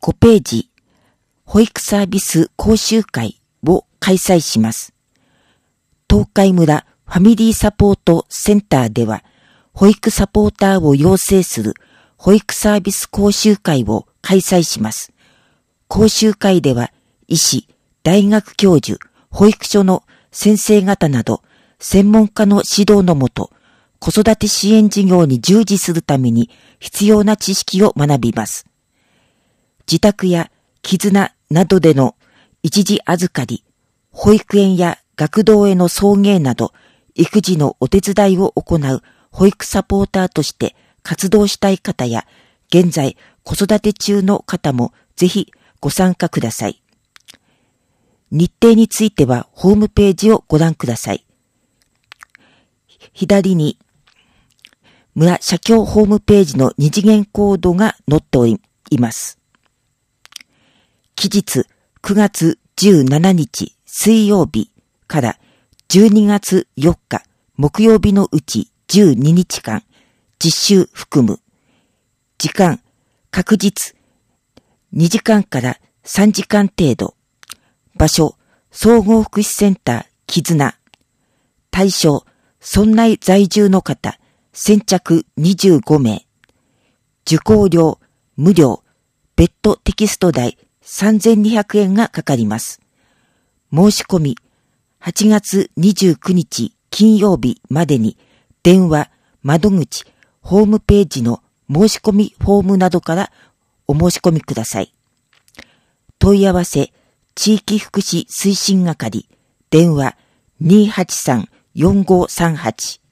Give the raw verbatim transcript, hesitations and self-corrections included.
ごページ、保育サービス講習会を開催します。東海村ファミリーサポートセンターでは、保育サポーターを養成する保育サービス講習会を開催します。講習会では、医師、大学教授、保育所の先生方など、専門家の指導のもと、子育て支援事業に従事するために必要な知識を学びます。自宅や絆などでの一時預かり、保育園や学童への送迎など、育児のお手伝いを行う保育サポーターとして活動したい方や、現在子育て中の方もぜひご参加ください。日程についてはホームページをご覧ください。左に村社協ホームページの二次元コードが載っております。期日くがつじゅうしちにち水曜日からじゅうにがつよっか木曜日のうちじゅうににちかん、実習含む。時間、確実にじかんからさんじかん程度。場所、総合福祉センター絆。対象、村内在住の方、先着にじゅうごめい。受講料、無料、別途テキスト代さんぜんにひゃくえんがかかります。申し込み、はちがつにじゅうくにち金曜日までに、電話、窓口、ホームページの申し込みフォームなどからお申し込みください。問い合わせ、地域福祉推進係、電話 にーはちさん よんごさんはち